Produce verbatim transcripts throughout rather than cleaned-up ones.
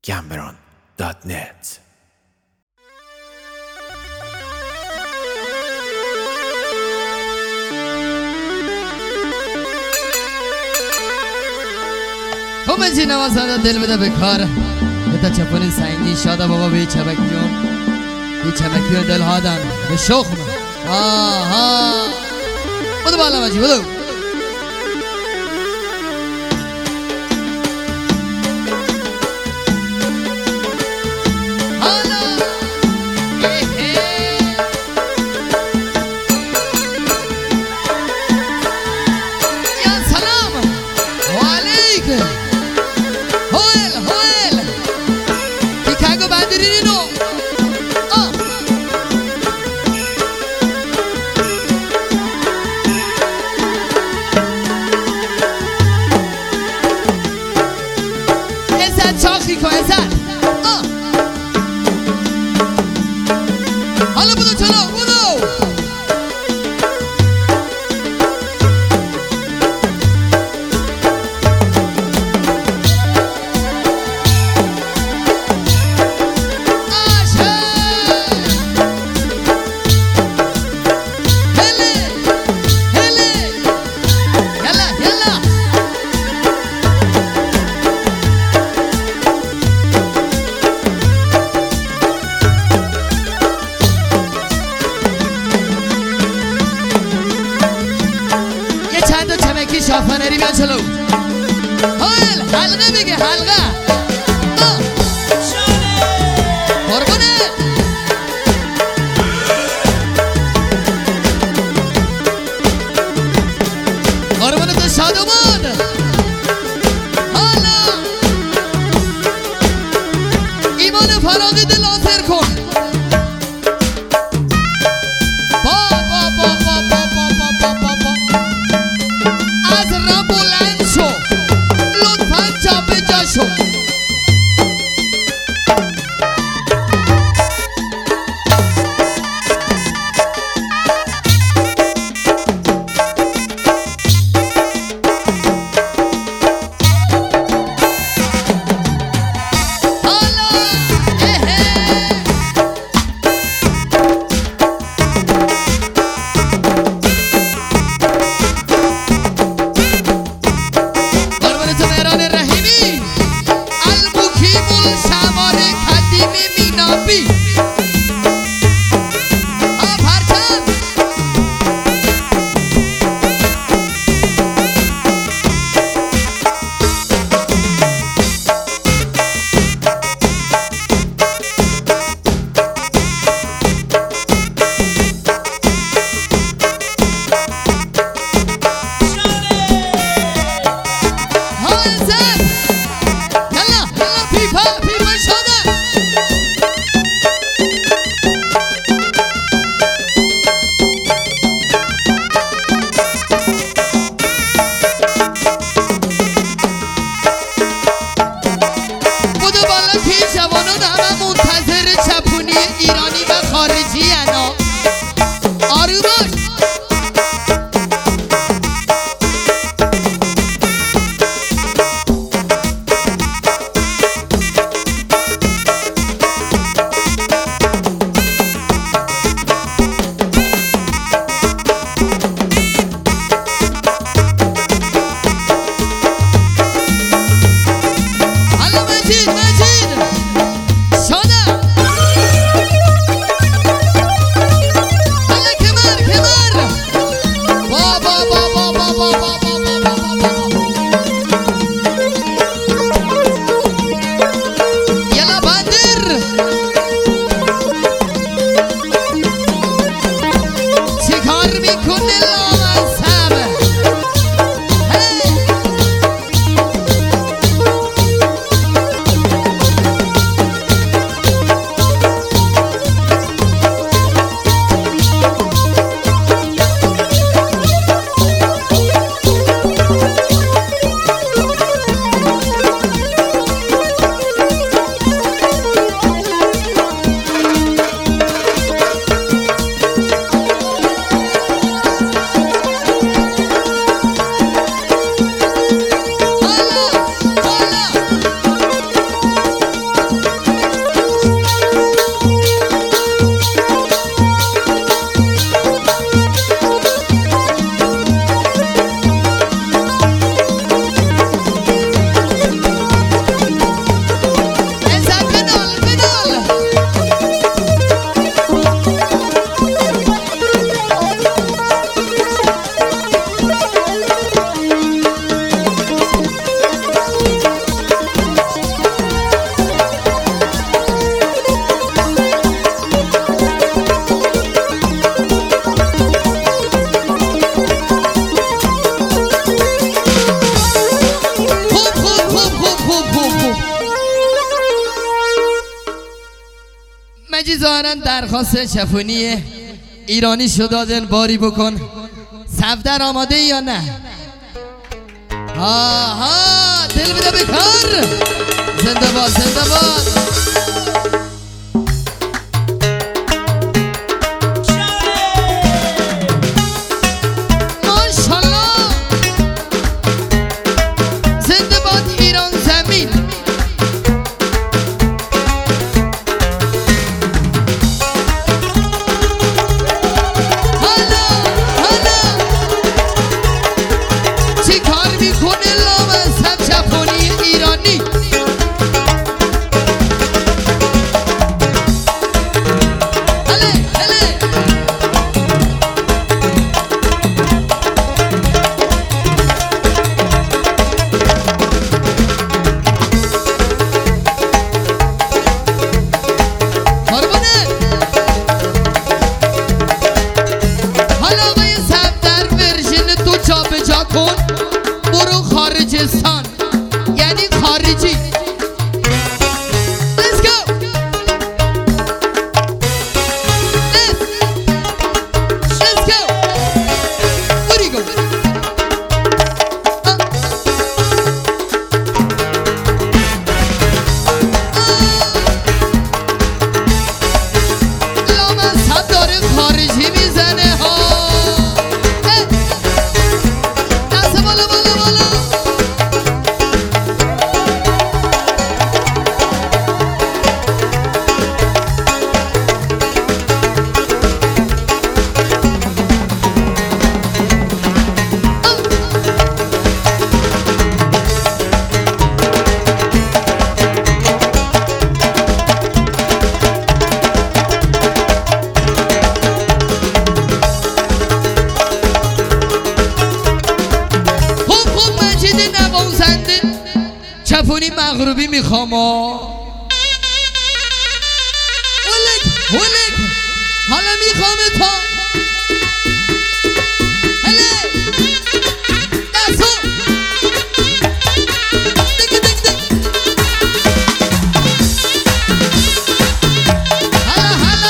گمبران دات نت. خب من چی نوازم دل بده به کار بتا چپونی سنگی شاده بابا به چبکی هم به چبکی و دل هادن به شخم آها بودو بالا مجی بودو شافنری بیان چلو حال حلقه بگه حلقه آه قربونه قربونه تو شادمان حالا ایمان فراغی دل آزر کن مجی ظاهرا درخواست چپونی ایرانی شو دادن باری بکن. صفدر آماده یا نه؟ آها دل بده به کار. زنده باد زنده باد. یعنی خارجی. Let's go. Let's Let's go. Where do you go? Uh. Uh. لامصب داره خارجی میزنه ها. دست بالا بالا بالا. چپونی مغربی میخوام ولک ولک حالا میخوام تا هله دستو دک دک دک هلا هلا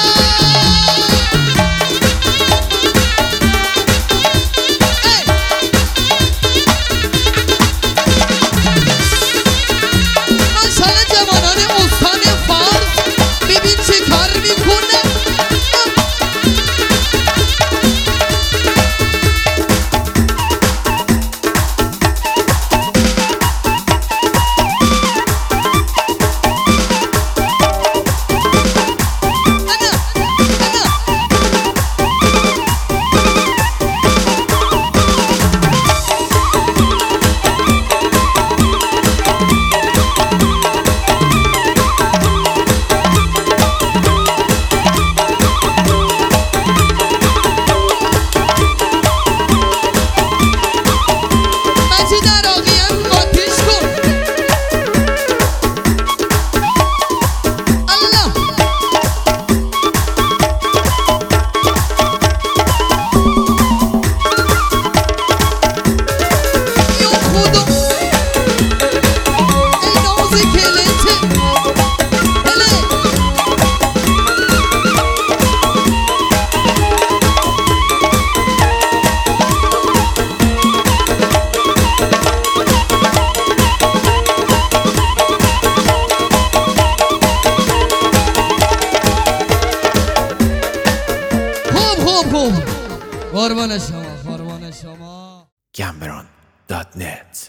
قربان شما قربان شما Cameron dot net